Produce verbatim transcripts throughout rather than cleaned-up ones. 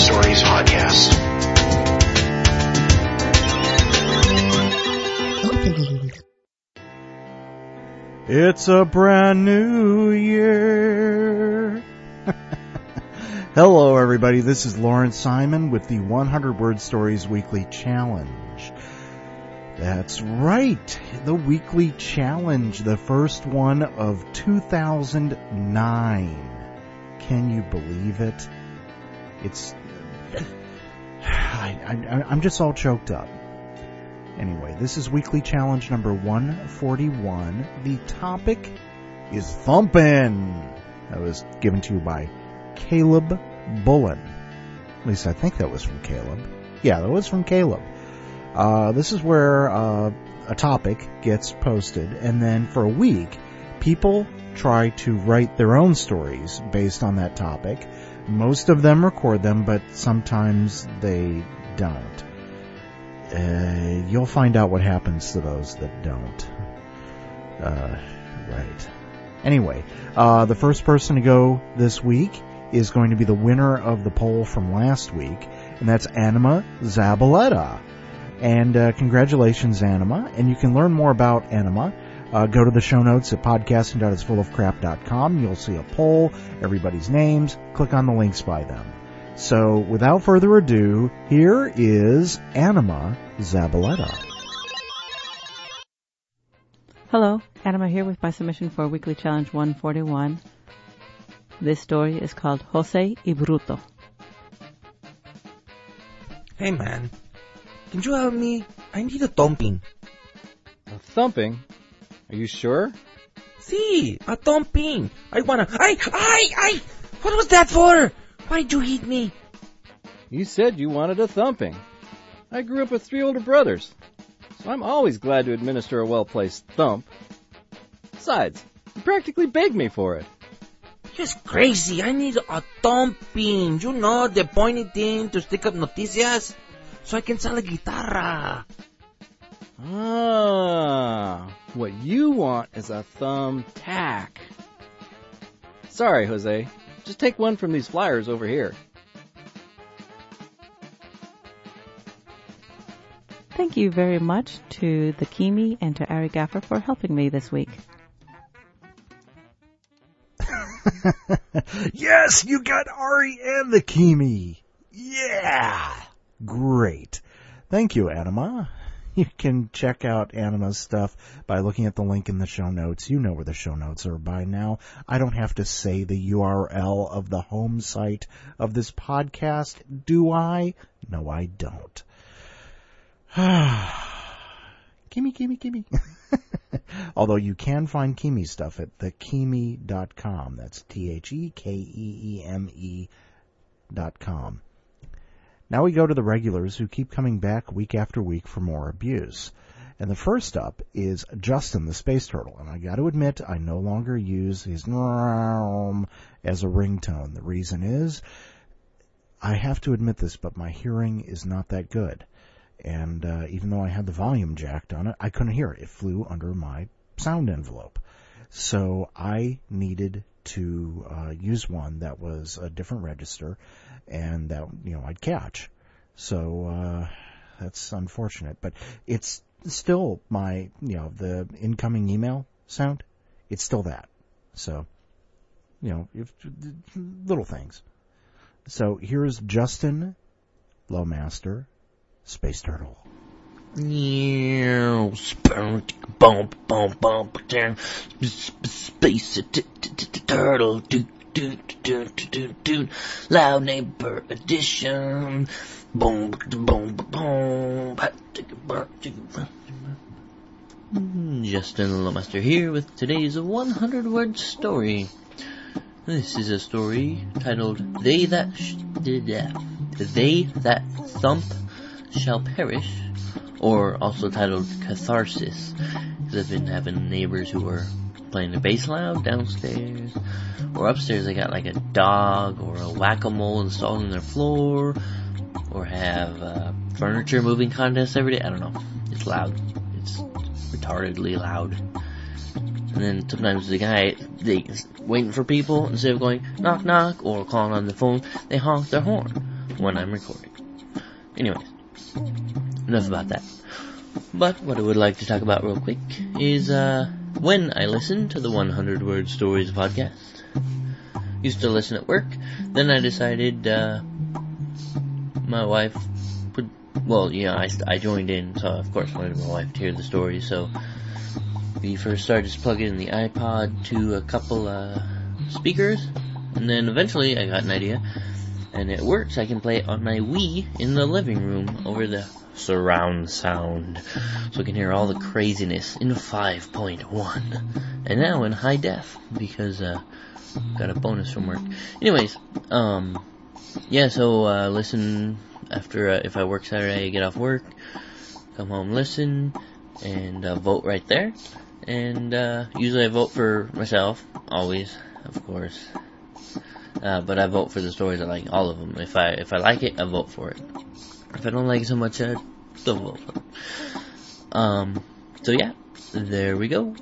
Stories podcast. It's a brand new year. Hello, everybody. This is Lawrence Simon with the one hundred Word Stories Weekly Challenge. That's right, the weekly challenge, the first one of two thousand nine. Can you believe it? It's... I, I, I'm just all choked up. Anyway, this is weekly challenge number one forty-one. The topic is thumping. That was given to you by Caleb Bullen. At least I think that was from Caleb. Yeah, that was from Caleb. Uh, this is where uh, a topic gets posted, and then for a week, people try to write their own stories based on that topic. Most of them record them, but sometimes they don't. Uh, you'll find out what happens to those that don't. Uh, right. Anyway, uh, the first person to go this week is going to be the winner of the poll from last week, and that's Anima Zabaleta. And uh, congratulations, Anima. And you can learn more about Anima. Uh, go to the show notes at podcasting dot is full of crap dot com. You'll see a poll, everybody's names. Click on the links by them. So, without further ado, here is Anima Zabaleta. Hello, Anima here with my submission for Weekly Challenge one forty-one. This story is called Jose y Bruto. Hey man, can you help me? I need a thumping. A thumping? Are you sure? See, a thumping. I wanna... Ay, ay, ay! What was that for? Why'd you hit me? You said you wanted a thumping. I grew up with three older brothers, so I'm always glad to administer a well-placed thump. Besides, you practically begged me for it. You're crazy. I need a thumping. You know, the pointy thing to stick up noticias so I can sell a guitarra. Ah, what you want is a thumbtack. Sorry, Jose. Just take one from these flyers over here. Thank you very much to the Kimi and to Ari Gaffer for helping me this week. Yes, you got Ari and the Kimi. Yeah! Great. Thank you, Anima. You can check out Anima's stuff by looking at the link in the show notes. You know where the show notes are by now. I don't have to say the U R L of the home site of this podcast, do I? No, I don't. Kimi, Kimi, Kimi. Although you can find Kimi stuff at the kimi dot com. That's T H E K E E M E dot com. Now we go to the regulars who keep coming back week after week for more abuse. And the first up is Justin the Space Turtle. And I got to admit, I no longer use his as a ringtone. The reason is, I have to admit this, but my hearing is not that good. And uh, even though I had the volume jacked on it, I couldn't hear it. It flew under my sound envelope. So I needed to uh, use one that was a different register and that, you know, I'd catch. So uh, that's unfortunate. But it's still my, you know, the incoming email sound, it's still that. So, you know, if, little things. So here's Justin Lowmaster, Space Turtle. Yeah, bump, bump, bump, down, space turtle, do, do, do, do, do, loud neighbor edition, boom, boom, boom, Justin Lowmaster here with today's one hundred word story. This is a story titled They That sh- They That Thump Shall Perish, or also titled Catharsis, because I've been having neighbors who are playing the bass loud downstairs, or upstairs they got like a dog or a whack-a-mole installed in their floor, or have uh, furniture moving contests every day. I don't know. It's loud. It's retardedly loud. And then sometimes the guy, they waiting for people, instead of going knock knock or calling on the phone, they honk their horn. when I'm recording. Anyways, enough about that. But what I would like to talk about real quick is uh, when I listen to the one hundred Word Stories podcast. Used to listen at work, then I decided uh, my wife would, well, yeah, I, I joined in, so of course I wanted my wife to hear the story, so we first started just plugging in the iPod to a couple uh, speakers, and then eventually I got an idea, and it works. I can play it on my Wii in the living room over the surround sound, so I can hear all the craziness in five point one, and now in high def, because uh, got a bonus from work. Anyways, um, yeah, so uh, listen after, uh, if I work Saturday, I get off work, come home, listen, and uh, vote right there. And uh, usually I vote for myself, always, of course. Uh, but I vote for the stories I like, all of them. If I if I like it, I vote for it. If I don't like it so much, I don't vote for it. Um, so yeah, there we go.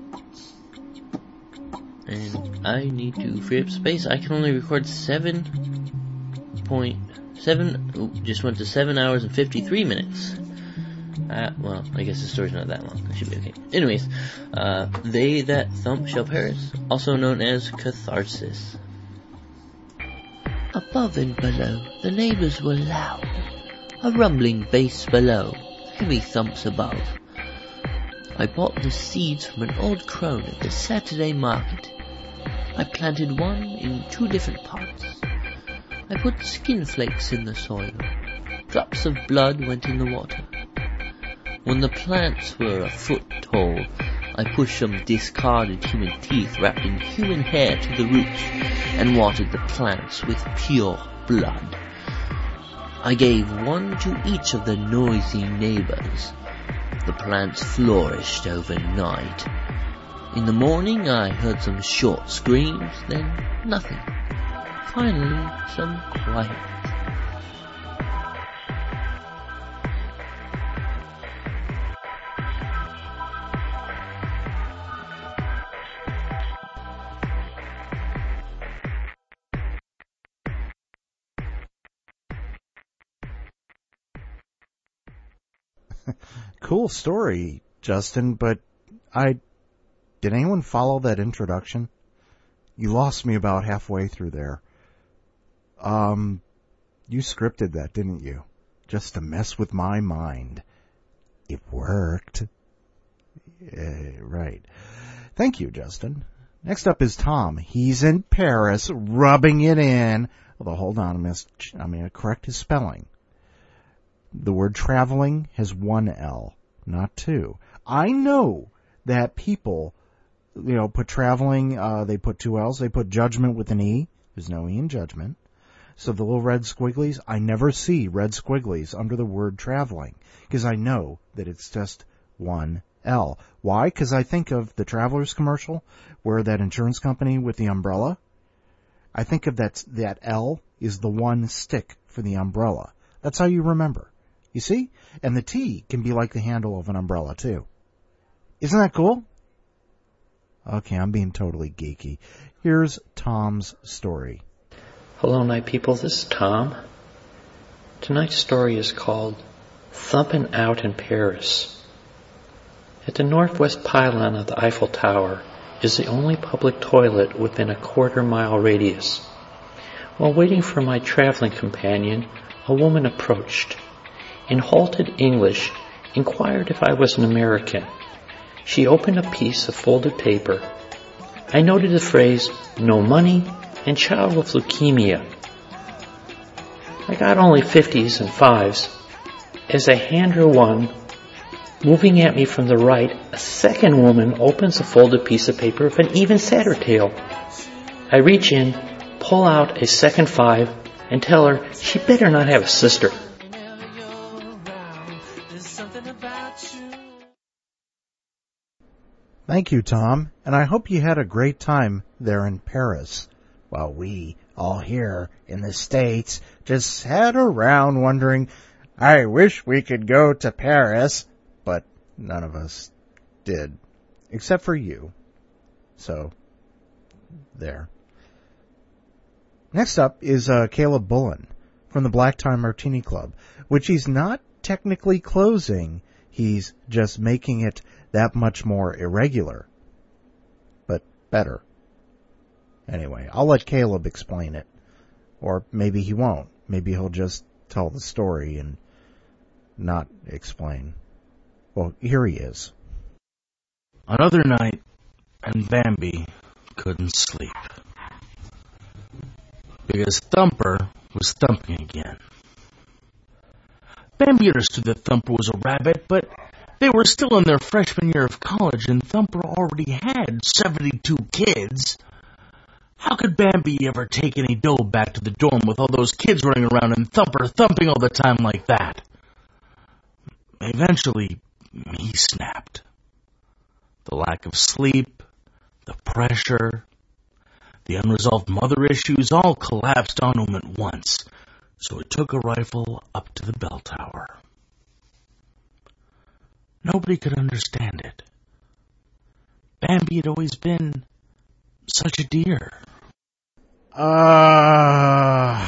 And I need to free up space. I can only record seven point seven. Ooh, just went to seven hours and fifty-three minutes. Uh, well, I guess the story's not that long. It should be okay. Anyways, uh, They That Thump Shall Perish, also known as Catharsis. Above and below, the neighbours were loud. A rumbling bass below, heavy thumps above. I bought the seeds from an old crone at the Saturday market. I planted one in two different pots. I put skin flakes in the soil. Drops of blood went in the water. When the plants were a foot tall, I pushed some discarded human teeth wrapped in human hair to the roots and watered the plants with pure blood. I gave one to each of the noisy neighbors. The plants flourished overnight. In the morning I heard some short screams, then nothing. Finally, some quiet. Cool story, Justin, but I... Did anyone follow that introduction? You lost me about halfway through there. Um, you scripted that, didn't you? Just to mess with my mind. It worked. Yeah, right. Thank you, Justin. Next up is Tom. He's in Paris, rubbing it in. Although, hold on, I'm going to, I'm going to correct his spelling. The word traveling has one L, not two. I know that people, you know, put traveling, uh, they put two L's. They put judgment with an E. There's no E in judgment. So the little red squigglies, I never see red squigglies under the word traveling, because I know that it's just one L. Why? Because I think of the Travelers commercial, where that insurance company with the umbrella, I think of that, that L is the one stick for the umbrella. That's how you remember. You see? And the T can be like the handle of an umbrella, too. Isn't that cool? Okay, I'm being totally geeky. Here's Tom's story. Hello, night people. This is Tom. Tonight's story is called Thumpin' Out in Paris. At the northwest pylon of the Eiffel Tower is the only public toilet within a quarter mile radius. While waiting for my traveling companion, a woman approached. In halted English, inquired if I was an American. She opened a piece of folded paper. I noted the phrase, no money, and child with leukemia. I got only fifties and fives. As I hand her one, moving at me from the right, a second woman opens a folded piece of paper of an even sadder tale. I reach in, pull out a second five, and tell her she better not have a sister. Thank you, Tom, and I hope you had a great time there in Paris, while we, all here in the States, just sat around wondering, I wish we could go to Paris, but none of us did, except for you. So, there. Next up is uh, Caleb Bullen. from the Black Tie Martini Club, which he's not technically closing, he's just making it that much more irregular. But better. Anyway, I'll let Caleb explain it. Or maybe he won't. Maybe he'll just tell the story and not explain. Well, here he is. Another night, and Bambi couldn't sleep. Because Thumper was thumping again. Bambi understood that Thumper was a rabbit, but they were still in their freshman year of college, and Thumper already had seventy-two kids. How could Bambi ever take any dough back to the dorm with all those kids running around and Thumper thumping all the time like that? Eventually, he snapped. The lack of sleep, the pressure, the unresolved mother issues all collapsed on him at once, so he took a rifle up to the bell tower. Nobody could understand it. Bambi had always been such a dear. Uh,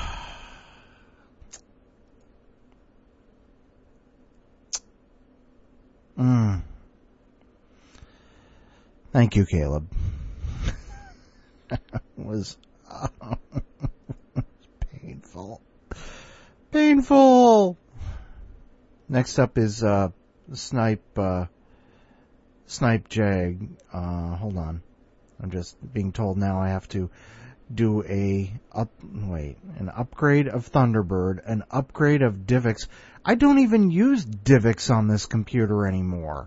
mm. Thank you, Caleb. was uh, painful. Painful. Next up is uh, Snipe uh, Snipe Jag. Uh, hold on. I'm just being told now I have to do a up wait an upgrade of Thunderbird, an upgrade of Divx. I don't even use Divx on this computer anymore.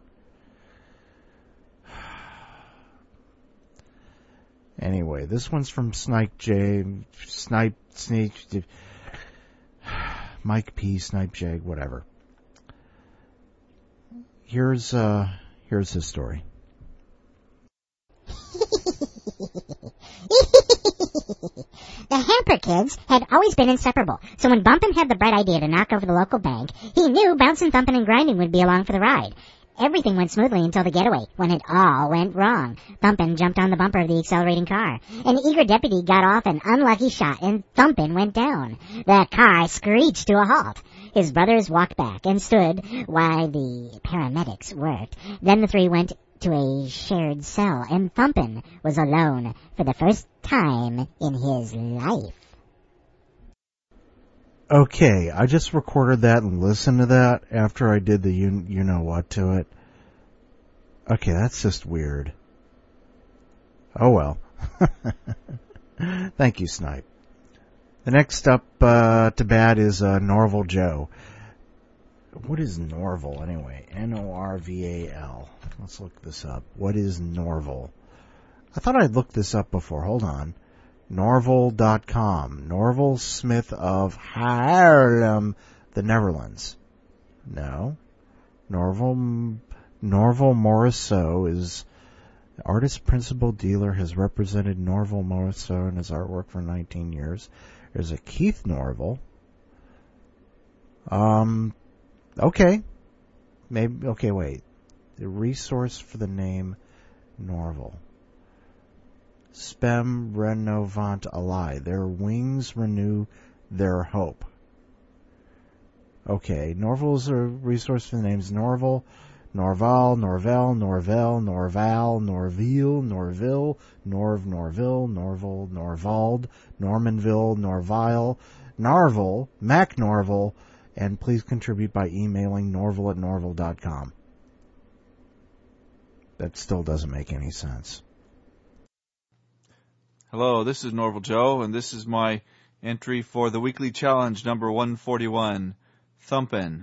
Anyway, this one's from Snipe J, Snipe Sneak, Mike P, Snipe Jag, whatever. Here's uh here's his story. The Hamper kids had always been inseparable, so when Bumpin' had the bright idea to knock over the local bank, he knew Bouncin', Thumpin', and Grindin' would be along for the ride. Everything went smoothly until the getaway, when it all went wrong. Thumpin' jumped on the bumper of the accelerating car. An eager deputy got off an unlucky shot, and Thumpin' went down. The car screeched to a halt. His brothers walked back and stood while the paramedics worked. Then the three went to a shared cell, and Thumpin' was alone for the first time in his life. Okay, I just recorded that and listened to that after I did the you, you know what to it. Okay, that's just weird. Oh well. Thank you, Snipe. The next up uh, to bat is uh, Norval Joe. What is Norval anyway? N O R V A L. Let's look this up. What is Norval? I thought I'd looked this up before. Hold on. Norval dot com. Norval Smith of Haarlem, the Netherlands. No. Norval, Norval Morisseau is the artist principal dealer, has represented Norval Morisseau in his artwork for nineteen years. There's a Keith Norval. Um, okay. Maybe, okay, wait. The resource for the name Norval. Spem renovant ali. Their wings renew their hope. Okay, Norval is a resource for the names Norval, Norval, Norvel, Norvel, Norval, Norville, Norville, Norv, Norville, Norval, Norvald, Normanville, Norvile, Narvel, Mac Norval, and please contribute by emailing norval at norval dot com. That still doesn't make any sense. Hello, this is Norval Joe, and this is my entry for the weekly challenge number one forty-one, Thumpin'.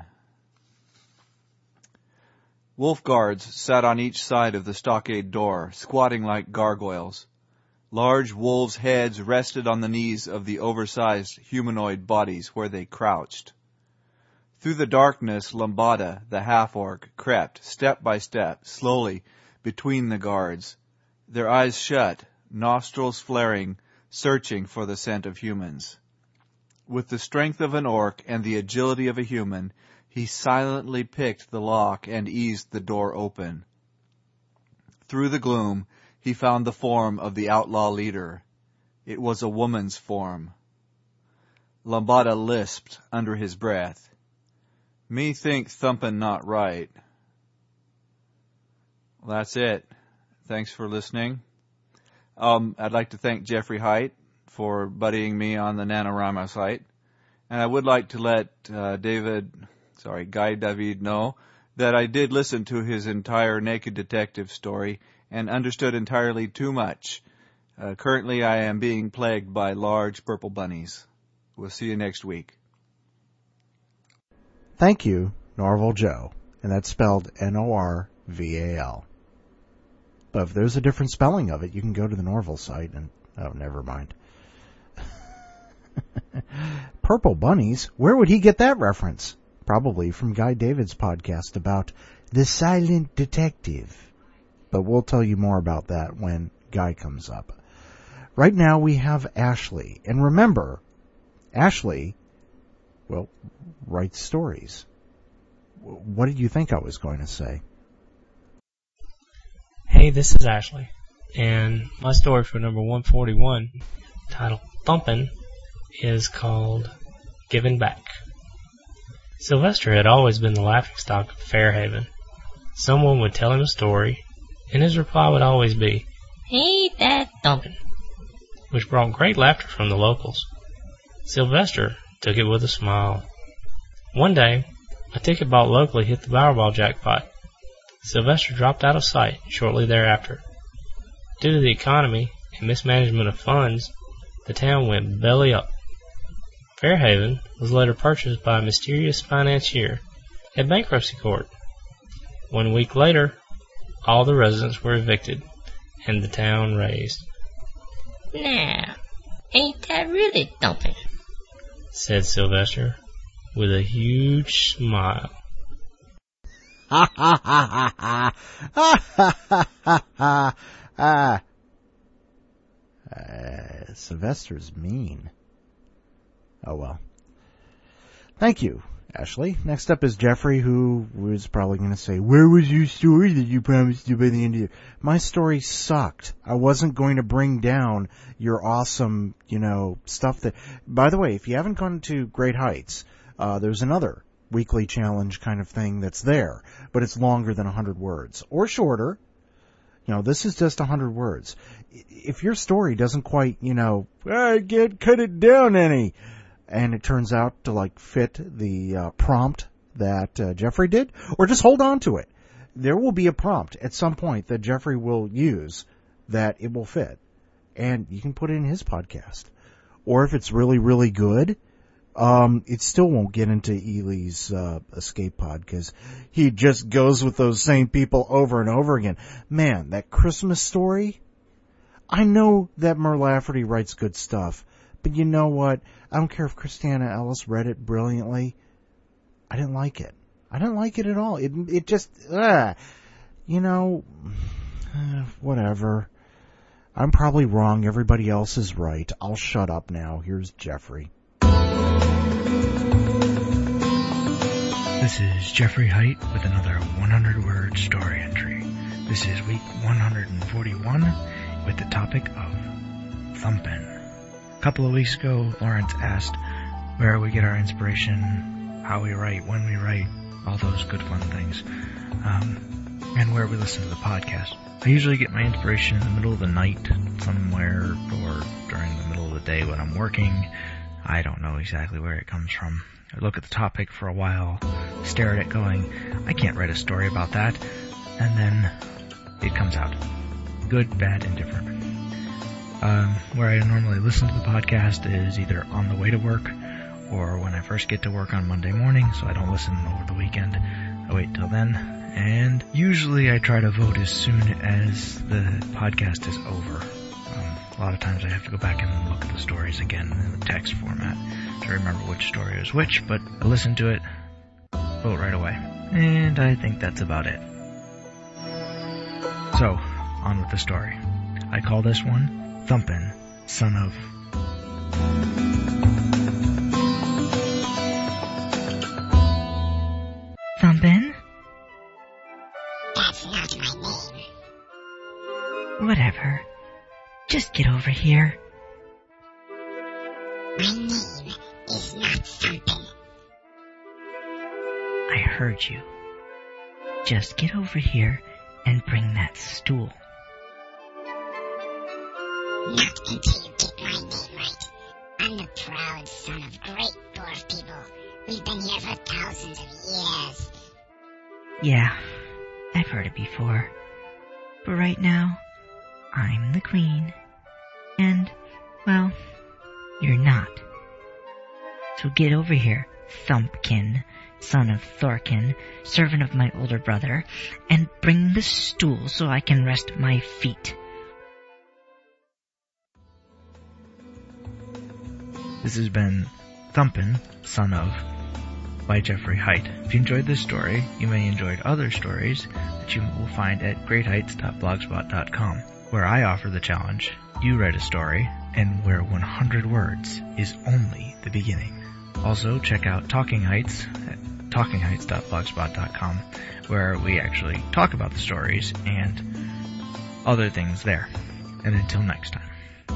Wolf guards sat on each side of the stockade door, squatting like gargoyles. Large wolves' heads rested on the knees of the oversized humanoid bodies where they crouched. Through the darkness, Lambada, the half-orc, crept, step by step, slowly, between the guards, their eyes shut, nostrils flaring, searching for the scent of humans. With the strength of an orc and the agility of a human, he silently picked the lock and eased the door open. Through the gloom, he found the form of the outlaw leader. It was a woman's form. Lambada lisped under his breath. Me think thumpin' not right. Well, that's it. Thanks for listening. Um, I'd like to thank Jeffrey Height for buddying me on the NaNoWriMo site. And I would like to let uh, David, sorry, Guy David know that I did listen to his entire Naked Detective story and understood entirely too much. Uh, currently, I am being plagued by large purple bunnies. We'll see you next week. Thank you, Norval Joe. And that's spelled N O R V A L. But if there's a different spelling of it, you can go to the Norval site and, oh, never mind. Purple bunnies? Where would he get that reference? Probably from Guy David's podcast about the silent detective. But we'll tell you more about that when Guy comes up. Right now we have Ashley. And remember, Ashley, well, writes stories. What did you think I was going to say? Hey, this is Ashley, and my story for number one forty-one, titled Thumpin', is called Giving Back. Sylvester had always been the laughingstock of Fairhaven. Someone would tell him a story, and his reply would always be, "Ain't that thumpin'," which brought great laughter from the locals. Sylvester took it with a smile. One day, a ticket bought locally hit the Powerball jackpot. Sylvester dropped out of sight shortly thereafter. Due to the economy and mismanagement of funds, the town went belly up. Fairhaven was later purchased by a mysterious financier at bankruptcy court. One week later, all the residents were evicted, and the town razed. "Now, ain't that really thumping?" said Sylvester, with a huge smile. Ha ha ha ha ha ha ha ha ha ha. Uh, Sylvester's mean. Oh well. Thank you, Ashley. Next up is Jeffrey, who was probably going to say, "Where was your story that you promised to by the end of the year?" My story sucked. I wasn't going to bring down your awesome, you know, stuff that... By the way, if you haven't gone to Great Heights, uh, there's another weekly challenge kind of thing that's there, but it's longer than one hundred words, or shorter. You know, this is just one hundred words. If your story doesn't quite, you know, I can't cut it down any, and it turns out to, like, fit the uh, prompt that uh, Jeffrey did, or just hold on to it. There will be a prompt at some point that Jeffrey will use that it will fit, and you can put it in his podcast. Or if it's really, really good, Um, it still won't get into Ely's uh, escape pod, because he just goes with those same people over and over again. Man, that Christmas story, I know that Mur Lafferty writes good stuff, but you know what? I don't care if Christiana Ellis read it brilliantly. I didn't like it. I didn't like it at all. It it just, uh, you know, uh, whatever. I'm probably wrong. Everybody else is right. I'll shut up now. Here's Jeffrey. This is Jeffrey Height with another one hundred word story entry. This is week one hundred forty-one with the topic of thumpin'. A couple of weeks ago, Lawrence asked where we get our inspiration, how we write, when we write, all those good fun things, um, and where we listen to the podcast. I usually get my inspiration in the middle of the night somewhere, or during the middle of the day when I'm working. I don't know exactly where it comes from. I look at the topic for a while, stare at it going, I can't write a story about that, and then it comes out. Good, bad, indifferent. Um, where I normally listen to the podcast is either on the way to work or when I first get to work on Monday morning, so I don't listen over the weekend. I wait till then. And usually I try to vote as soon as the podcast is over. Um, a lot of times I have to go back and look at the stories again in the text format to remember which story was which, but I listen to it, vote right away. And I think that's about it. So, on with the story. I call this one Thumpin', Son of... Thumpin'? That's not my name. Whatever. Just get over here. My name is heard you. Just get over here and bring that stool. Not until you get my name right. I'm the proud son of great dwarf people. We've been here for thousands of years. Yeah, I've heard it before. But right now, I'm the queen. And, well, you're not. So get over here, Thumpkin, son of Thorkin, servant of my older brother, and bring the stool so I can rest my feet. This has been Thumpin, son of, by Jeffrey Height. If you enjoyed this story, you may enjoy other stories that you will find at great heights dot blogspot dot com, where I offer the challenge, you write a story, and where one hundred words is only the beginning. Also, check out Talking Heights at talking heights dot blogspot dot com, where we actually talk about the stories and other things there. And until next time.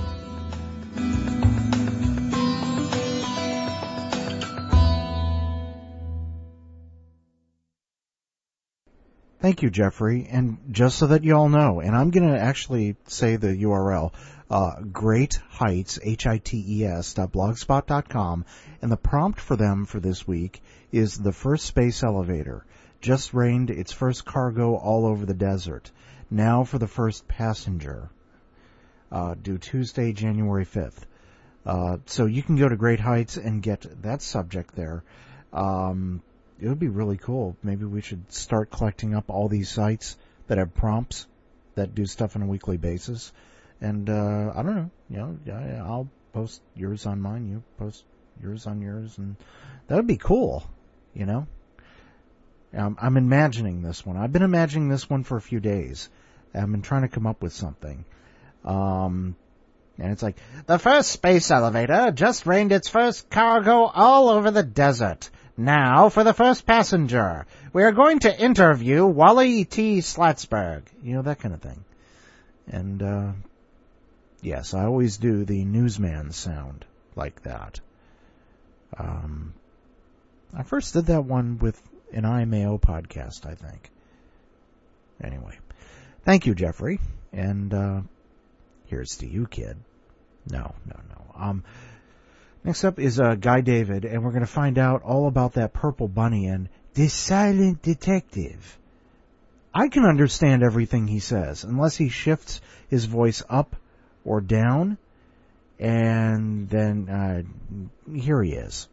Thank you, Jeffrey. And just so that you all know, and I'm going to actually say the U R L, uh, Great Heights, H I T E S, dot blogspot dot com, and the prompt for them for this week is the first space elevator. Just rained its first cargo all over the desert. Now for the first passenger. Uh, due Tuesday, January fifth. Uh, so you can go to Great Heights and get that subject there. Um... It would be really cool. Maybe we should start collecting up all these sites that have prompts that do stuff on a weekly basis. And, uh, I don't know, you know, I'll post yours on mine, you post yours on yours, and that would be cool, you know. Um, I'm imagining this one. I've been imagining this one for a few days. I've been trying to come up with something. Um, and it's like, the first space elevator just rained its first cargo all over the desert. Now for the first passenger. We are going to interview Wally T. Slatsberg. You know, that kind of thing. And, uh, yes, I always do the newsman sound like that. Um, I first did that one with an I M A O podcast, I think. Anyway. Thank you, Jeffrey. And, uh, here's to you, kid. No, no, no. Um... Next up is uh, Guy David, and we're going to find out all about that purple bunny and the silent detective. I can understand everything he says, unless he shifts his voice up or down, and then uh, here he is.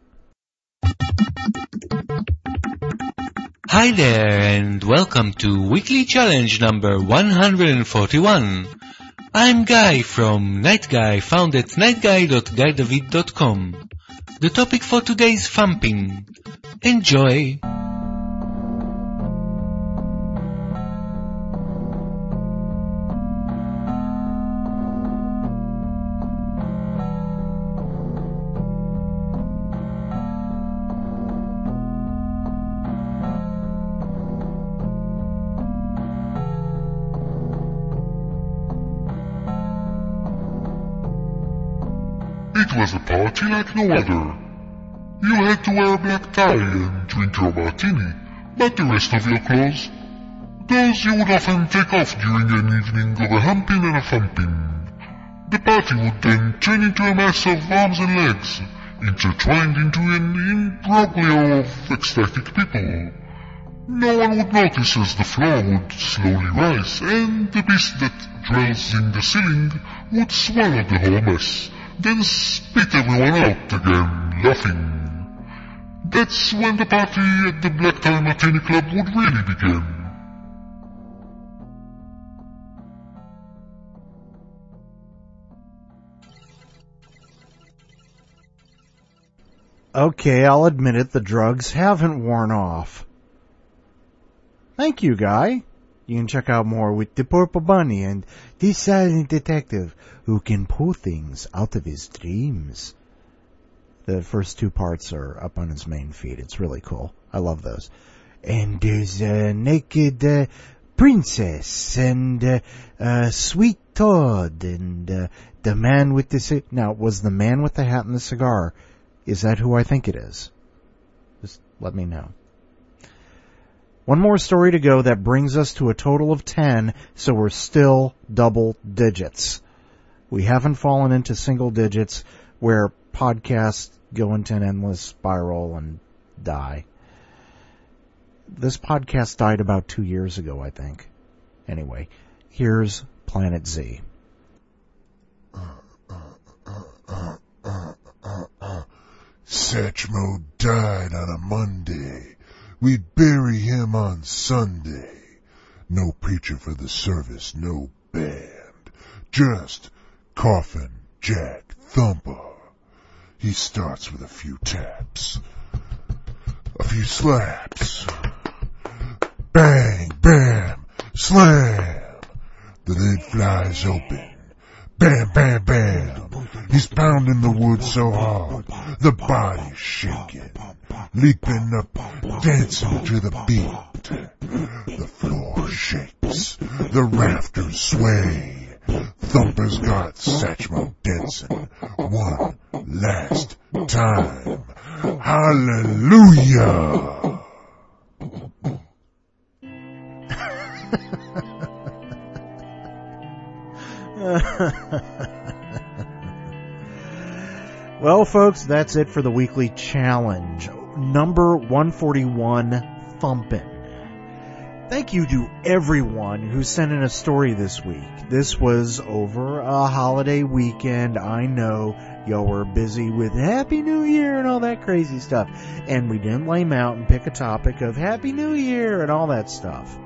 Hi there, and welcome to Weekly Challenge number one hundred forty-one. I'm Guy from Night Guy, found at night guy dot guy david dot com. The topic for today is thumping. Enjoy! It was a party like no other. You had to wear a black tie and drink your martini, but the rest of your clothes, those you would often take off during an evening of a humping and a thumping. The party would then turn into a mass of arms and legs, intertwined into an imbroglio of ecstatic people. No one would notice as the floor would slowly rise, and the beast that dwells in the ceiling would swallow the whole mess, then spit everyone out again, laughing. That's when the party at the Black Tie Martini Club would really begin. Okay, I'll admit it, the drugs haven't worn off. Thank you, Guy. You can check out more with the Purple Bunny and the silent detective who can pull things out of his dreams. The first two parts are up on his main feed. It's really cool. I love those. And there's a naked uh, princess and uh, uh, Sweet Todd and uh, the man with the... C- now, was the man with the hat and the cigar, is that who I think it is? Just let me know. One more story to go that brings us to a total of ten, so we're still double digits. We haven't fallen into single digits where podcasts go into an endless spiral and die. This podcast died about two years ago, I think. Anyway, here's Planet Z. Satchmo died on a Monday. We'd bury him on Sunday. No preacher for the service, no band. Just Coffin Jack Thumper. He starts with a few taps. A few slaps. Bang, bam, slam. The lid flies open. Bam, bam, bam. He's pounding the wood so hard, the body's shaking, leaping up, dancing to the beat. The floor shakes, the rafters sway. Thumper's got Satchmo Denson one last time. Hallelujah! Well, folks, that's it for the weekly challenge. Number one forty-one, Thumpin'. Thank you to everyone who sent in a story this week. This was over a holiday weekend. I know y'all were busy with Happy New Year and all that crazy stuff. And we didn't lay 'em out and pick a topic of Happy New Year and all that stuff.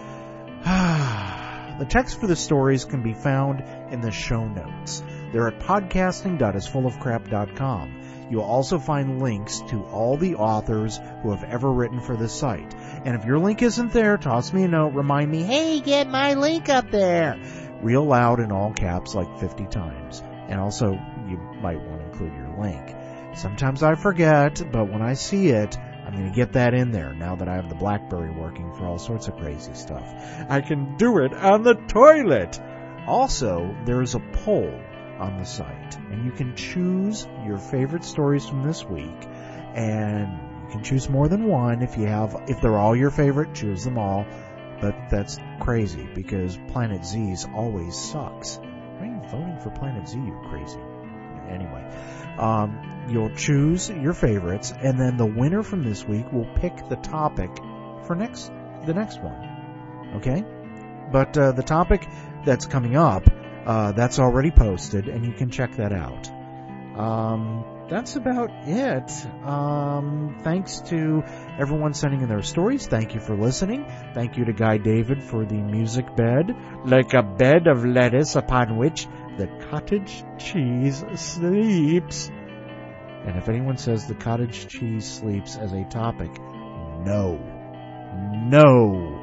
The text for the stories can be found in the show notes. They're at podcasting dot is full of crap dot com. You'll also find links to all the authors who have ever written for the site. And if your link isn't there, toss me a note, remind me, hey, get my link up there, real loud in all caps like fifty times. And also, you might want to include your link. Sometimes I forget, but when I see it, I'm going to get that in there now that I have the BlackBerry working for all sorts of crazy stuff. I can do it on the toilet. Also, there is a poll on the site, and you can choose your favorite stories from this week, and you can choose more than one. If you have, if they're all your favorite, choose them all. But that's crazy because Planet Z's always sucks. Why are you voting for Planet Z, you crazy? Anyway, um, you'll choose your favorites, and then the winner from this week will pick the topic for next the next one. Okay? But uh, the topic that's coming up, uh, that's already posted, and you can check that out. Um, that's about it. Um, thanks to everyone sending in their stories. Thank you for listening. Thank you to Guy David for the music bed, like a bed of lettuce upon which the cottage cheese sleeps. And if anyone says the cottage cheese sleeps as a topic, no. No.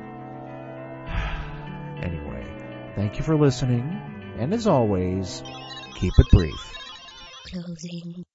Anyway, thank you for listening, and as always, keep it brief. Closing